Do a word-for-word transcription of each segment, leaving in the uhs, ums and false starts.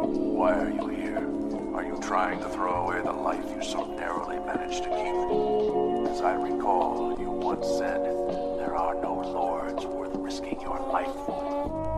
Why are you here? Are you trying to throw away the life you so narrowly managed to keep? As I recall, you once said, there are no lords worth risking your life for.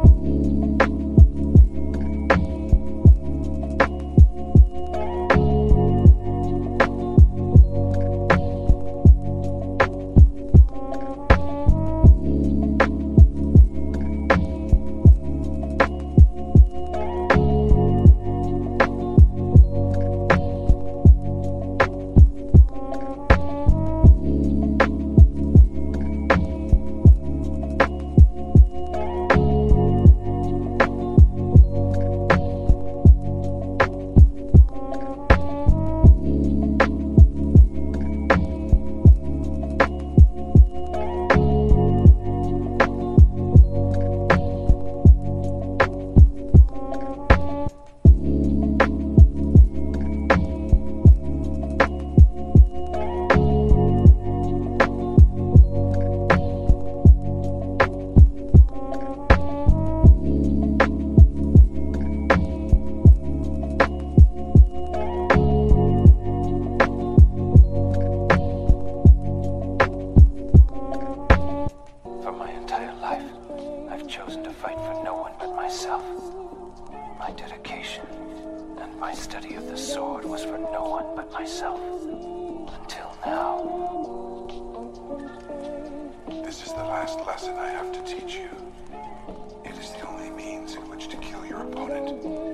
Chosen to fight for no one but myself. My dedication and my study of the sword was for no one but myself. Until now. This is the last lesson I have to teach you. It is the only means in which to kill your opponent.